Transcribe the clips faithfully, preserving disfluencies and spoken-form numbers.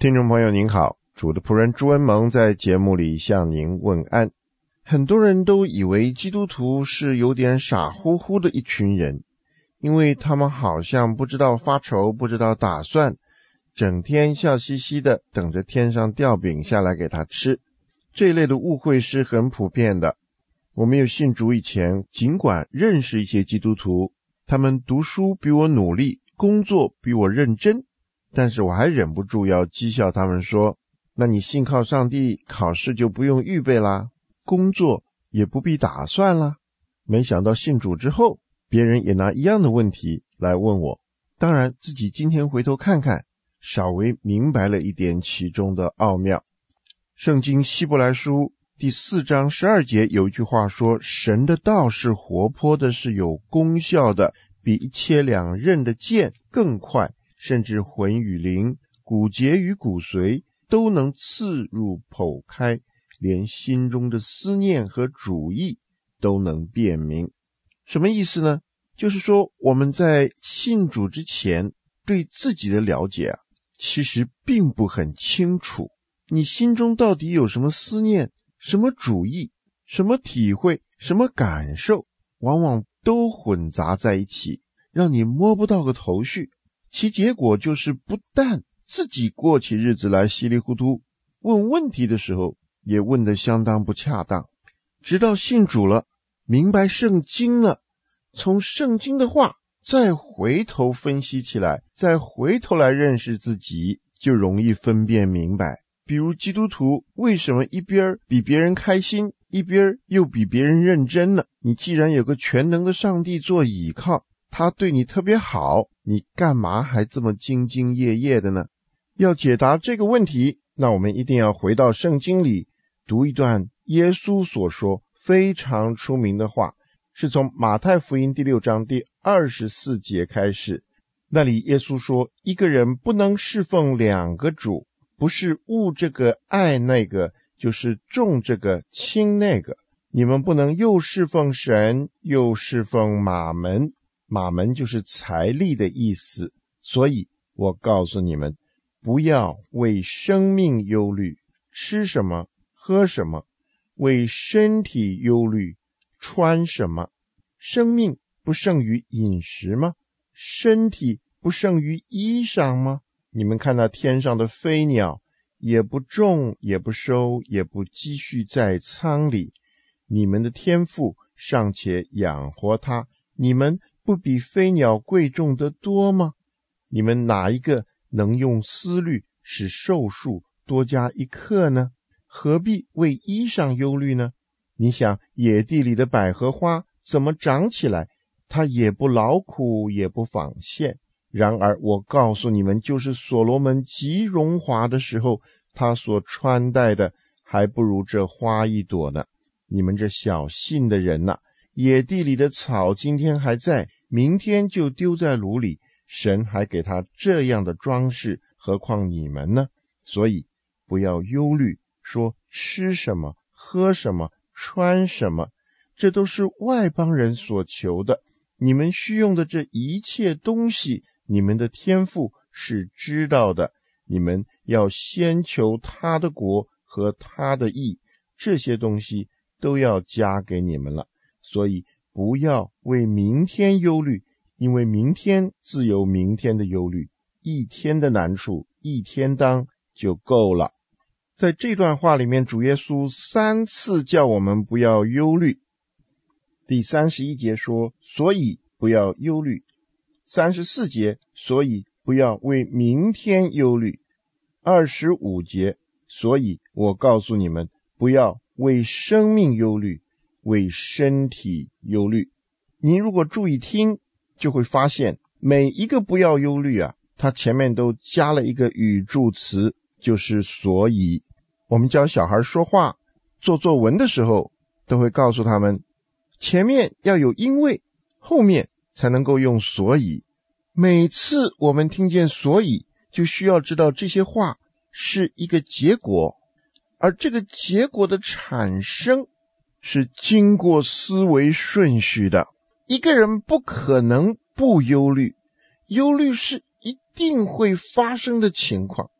听众朋友您好，主的仆人朱恩蒙在节目里向您问安。很多人都以为基督徒是有点傻乎乎的一群人，因为他们好像不知道发愁，不知道打算，整天笑嘻嘻的等着天上掉饼下来给他吃。这一类的误会是很普遍的。我没有信主以前，尽管认识一些基督徒，他们读书比我努力，工作比我认真，但是我还忍不住要讥笑他们说，那你信靠上帝，考试就不用预备啦，工作也不必打算啦。没想到信主之后，别人也拿一样的问题来问我，当然自己今天回头看看，稍微明白了一点其中的奥妙。圣经希伯来书第四章十二节有一句话说，神的道是活泼的，是有功效的，比一切两刃的剑更快，甚至魂与灵、骨节与骨髓都能刺入剖开，连心中的思念和主意都能辨明。什么意思呢？就是说我们在信主之前对自己的了解啊，其实并不很清楚。你心中到底有什么思念，什么主意，什么体会，什么感受，往往都混杂在一起，让你摸不到个头绪。其结果就是不但自己过起日子来稀里糊涂，问问题的时候也问得相当不恰当。直到信主了，明白圣经了，从圣经的话再回头分析起来，再回头来认识自己，就容易分辨明白。比如基督徒为什么一边比别人开心，一边又比别人认真呢？你既然有个全能的上帝做倚靠，他对你特别好，你干嘛还这么兢兢业业的呢？要解答这个问题，那我们一定要回到圣经里读一段耶稣所说非常出名的话，是从马太福音第六章第二十四节开始。那里耶稣说，一个人不能侍奉两个主，不是恶这个爱那个，就是重这个轻那个。你们不能又侍奉神，又侍奉马门。马门就是财力的意思。所以我告诉你们，不要为生命忧虑，吃什么喝什么，为身体忧虑，穿什么。生命不胜于饮食吗？身体不胜于衣裳吗？你们看那天上的飞鸟，也不种，也不收，也不积蓄在仓里，你们的天父尚且养活它，你们不比飞鸟贵重得多吗？你们哪一个能用思虑使寿数多加一刻呢？何必为衣裳忧虑呢？你想野地里的百合花怎么长起来，它也不劳苦，也不纺线。然而我告诉你们，就是所罗门极荣华的时候，他所穿戴的还不如这花一朵呢。你们这小信的人哪，野地里的草今天还在，明天就丢在炉里，神还给他这样的装饰，何况你们呢？所以不要忧虑，说吃什么，喝什么，穿什么，这都是外邦人所求的。你们需用的这一切东西，你们的天父是知道的。你们要先求他的国和他的义，这些东西都要加给你们了。所以不要为明天忧虑，因为明天自有明天的忧虑，一天的难处一天当就够了。在这段话里面，主耶稣三次叫我们不要忧虑。第三十一节说，所以不要忧虑。三十四节，所以不要为明天忧虑。二十五节，所以我告诉你们，不要为生命忧虑，为身体忧虑。您如果注意听，就会发现每一个不要忧虑啊，它前面都加了一个语助词，就是所以。我们教小孩说话做作文的时候，都会告诉他们，前面要有因为，后面才能够用所以。每次我们听见所以，就需要知道这些话是一个结果，而这个结果的产生是经过思维顺序的。一个人不可能不忧虑，忧虑是一定会发生的情况。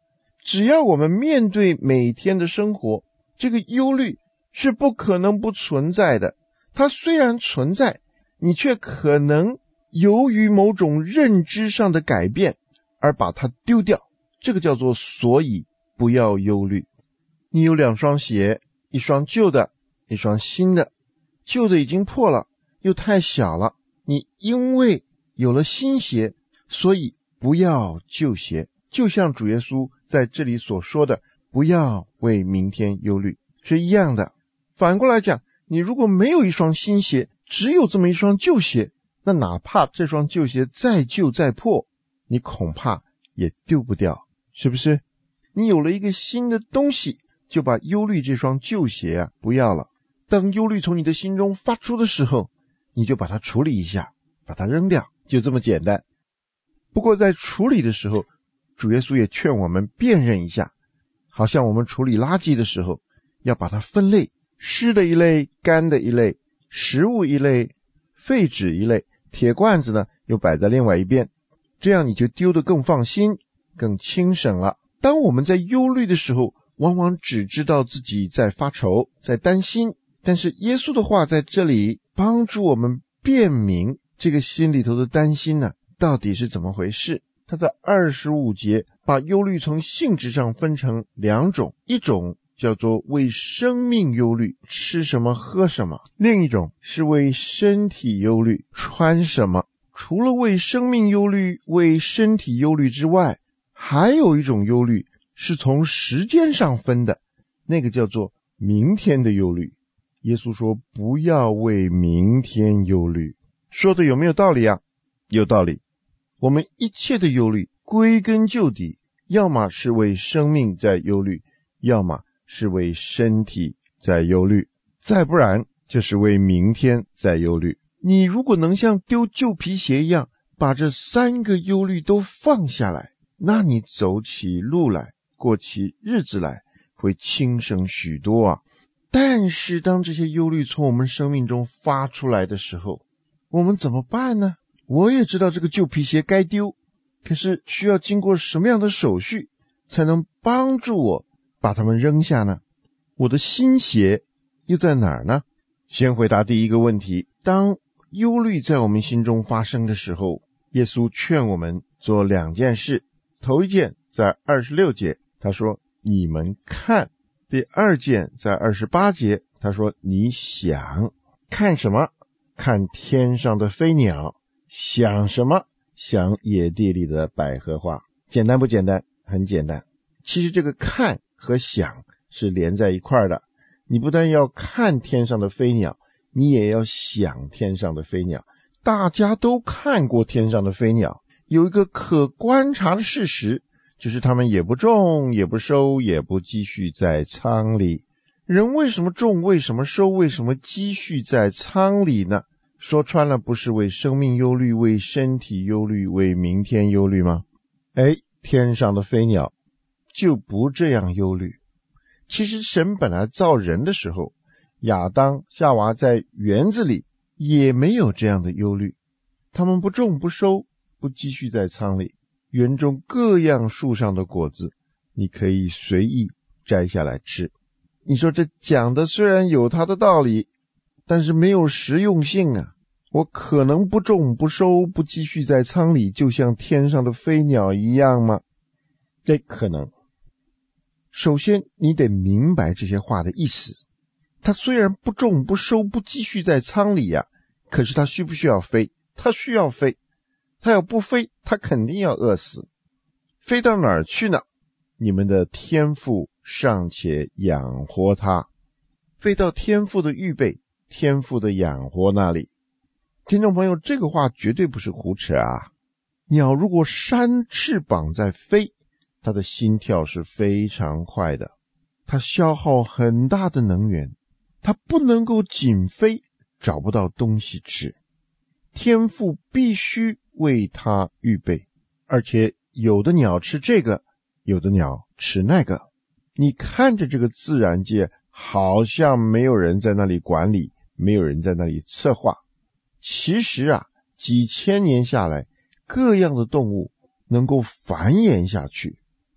只要我们面对每天的生活，这个忧虑是不可能不存在的。它虽然存在，你却可能由于某种认知上的改变而把它丢掉，这个叫做所以不要忧虑。你有两双鞋，一双旧的，一双新的，旧的已经破了，又太小了，你因为有了新鞋，所以不要旧鞋。就像主耶稣在这里所说的，不要为明天忧虑，是一样的。反过来讲，你如果没有一双新鞋，只有这么一双旧鞋，那哪怕这双旧鞋再旧再破，你恐怕也丢不掉，是不是？你有了一个新的东西，就把忧虑这双旧鞋啊不要了。当忧虑从你的心中发出的时候，你就把它处理一下，把它扔掉，就这么简单。不过在处理的时候，主耶稣也劝我们辨认一下，好像我们处理垃圾的时候，要把它分类，湿的一类，干的一类，食物一类，废纸一类，铁罐子呢又摆在另外一边，这样你就丢得更放心，更轻省了。当我们在忧虑的时候，往往只知道自己在发愁，在担心，但是耶稣的话在这里帮助我们辨明这个心里头的担心呢，到底是怎么回事。他在二十五节把忧虑从性质上分成两种，一种叫做为生命忧虑，吃什么喝什么，另一种是为身体忧虑，穿什么。除了为生命忧虑，为身体忧虑之外，还有一种忧虑是从时间上分的，那个叫做明天的忧虑。耶稣说不要为明天忧虑，说的有没有道理啊？有道理。我们一切的忧虑归根究底，要么是为生命在忧虑，要么是为身体在忧虑，再不然就是为明天在忧虑。你如果能像丢旧皮鞋一样把这三个忧虑都放下来，那你走起路来，过起日子来会轻省许多啊。但是当这些忧虑从我们生命中发出来的时候，我们怎么办呢？我也知道这个旧皮鞋该丢，可是需要经过什么样的手续才能帮助我把它们扔下呢？我的新鞋又在哪儿呢？先回答第一个问题，当忧虑在我们心中发生的时候，耶稣劝我们做两件事。头一件在二十六节，他说你们看；第二件在二十八节，他说你想。看什么？看天上的飞鸟。想什么？想野地里的百合花。简单不简单？很简单。其实这个看和想是连在一块儿的，你不但要看天上的飞鸟，你也要想天上的飞鸟。大家都看过天上的飞鸟，有一个可观察的事实，就是它们也不种，也不收，也不积蓄在仓里。人为什么种，为什么收，为什么积蓄在仓里呢？说穿了，不是为生命忧虑，为身体忧虑，为明天忧虑吗？哎，天上的飞鸟就不这样忧虑。其实神本来造人的时候，亚当夏娃在园子里也没有这样的忧虑，他们不种不收，不积蓄在仓里，园中各样树上的果子你可以随意摘下来吃。你说这讲的虽然有它的道理，但是没有实用性啊。我可能不种不收，不积蓄在仓里，就像天上的飞鸟一样吗？这可能。首先你得明白这些话的意思。它虽然不种不收，不积蓄在仓里呀、啊，可是它需不需要飞？它需要飞。它要不飞，它肯定要饿死。飞到哪儿去呢？你们的天父尚且养活它。飞到天父的预备，天父的养活那里。听众朋友，这个话绝对不是胡扯啊！鸟如果扇翅膀在飞，它的心跳是非常快的，它消耗很大的能源，它不能够仅飞，找不到东西吃。天父必须为它预备，而且有的鸟吃这个，有的鸟吃那个。你看着这个自然界，好像没有人在那里管理，没有人在那里策划。其实啊，几千年下来，各样的动物能够繁衍下去，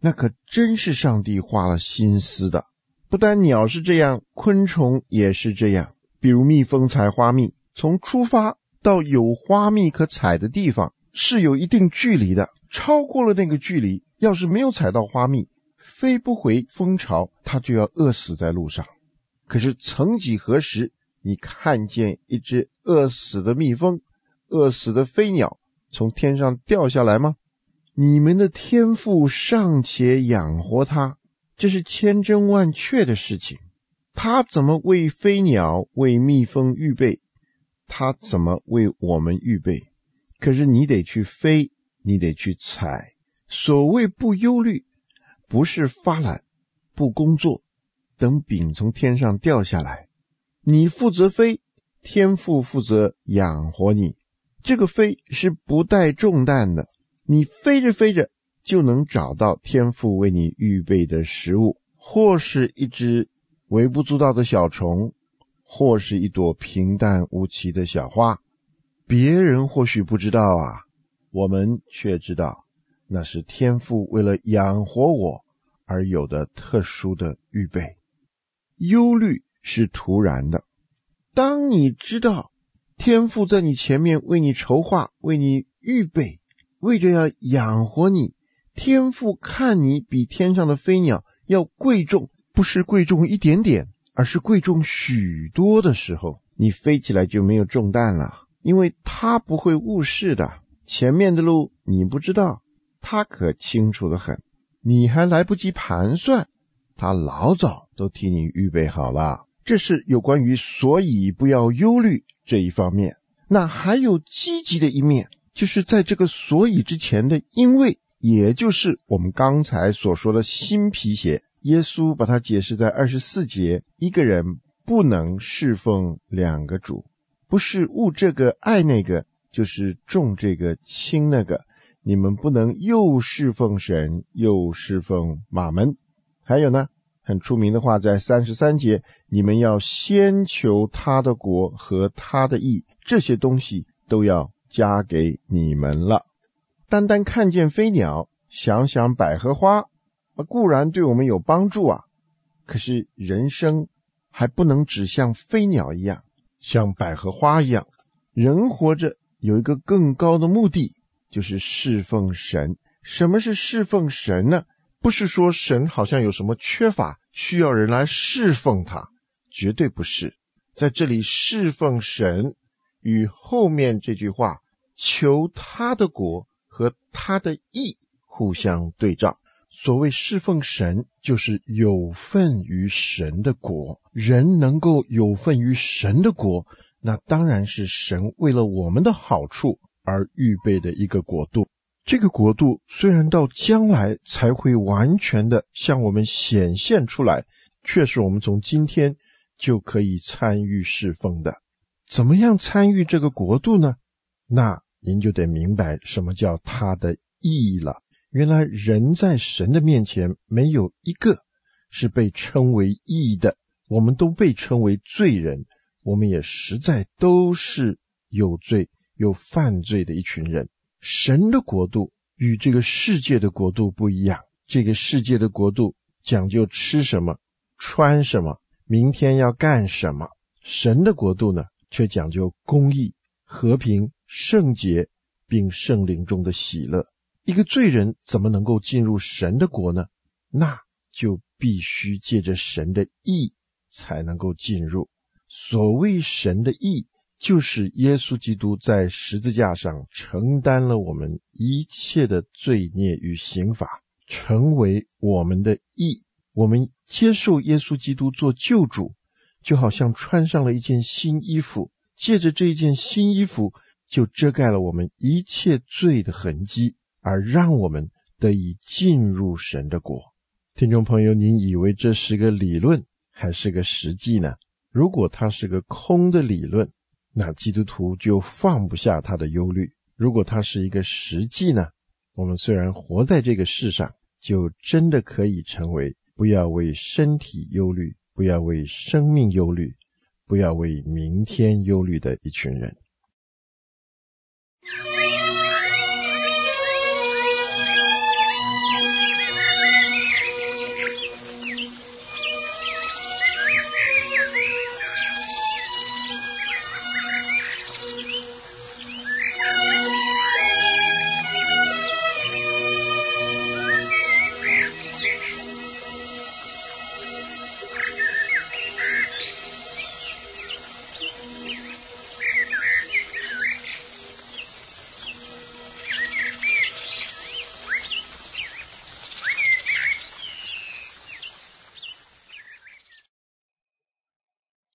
那可真是上帝花了心思的。不但鸟是这样，昆虫也是这样。比如蜜蜂采花蜜，从出发到有花蜜可采的地方是有一定距离的，超过了那个距离，要是没有采到花蜜，飞不回蜂巢，它就要饿死在路上。可是曾几何时，你看见一只饿死的蜜蜂、饿死的飞鸟从天上掉下来吗？你们的天父尚且养活它，这是千真万确的事情。他怎么为飞鸟、为蜜蜂预备，他怎么为我们预备。可是你得去飞，你得去采。所谓不忧虑，不是发懒不工作，等饼从天上掉下来。你负责飞，天父负责养活你。这个飞是不带重担的，你飞着飞着就能找到天父为你预备的食物，或是一只微不足道的小虫，或是一朵平淡无奇的小花。别人或许不知道啊，我们却知道，那是天父为了养活我而有的特殊的预备。忧虑是徒然的。当你知道天父在你前面为你筹划，为你预备，为着要养活你，天父看你比天上的飞鸟要贵重，不是贵重一点点，而是贵重许多的时候，你飞起来就没有重担了，因为他不会误事的。前面的路你不知道，他可清楚得很，你还来不及盘算，他老早都替你预备好了。这是有关于所以不要忧虑这一方面。那还有积极的一面，就是在这个所以之前的因为，也就是我们刚才所说的新皮鞋。耶稣把它解释在二十四节，一个人不能侍奉两个主，不是恶这个爱那个，就是重这个轻那个，你们不能又侍奉神又侍奉马门。还有呢，很出名的话在三十三节，你们要先求他的国和他的义，这些东西都要加给你们了。单单看见飞鸟，想想百合花，固然对我们有帮助啊，可是人生还不能只像飞鸟一样，像百合花一样。人活着有一个更高的目的，就是侍奉神。什么是侍奉神呢？不是说神好像有什么缺乏，需要人来侍奉他，绝对不是。在这里侍奉神与后面这句话求他的国和他的义互相对照。所谓侍奉神，就是有份于神的国。人能够有份于神的国，那当然是神为了我们的好处而预备的一个国度。这个国度虽然到将来才会完全的向我们显现出来，却是我们从今天就可以参与侍奉的。怎么样参与这个国度呢？那您就得明白什么叫他的义了。原来人在神的面前没有一个是被称为义的，我们都被称为罪人，我们也实在都是有罪有犯罪的一群人。神的国度与这个世界的国度不一样，这个世界的国度讲究吃什么穿什么，明天要干什么。神的国度呢，却讲究公义、和平、圣洁，并圣灵中的喜乐。一个罪人怎么能够进入神的国呢？那就必须借着神的义才能够进入。所谓神的义，就是耶稣基督在十字架上承担了我们一切的罪孽与刑罚，成为我们的义。我们接受耶稣基督做救主，就好像穿上了一件新衣服，借着这件新衣服就遮盖了我们一切罪的痕迹，而让我们得以进入神的国。听众朋友，您以为这是个理论还是个实际呢？如果它是个空的理论，那基督徒就放不下他的忧虑。如果它是一个实际呢，我们虽然活在这个世上，就真的可以成为不要为身体忧虑，不要为生命忧虑，不要为明天忧虑的一群人。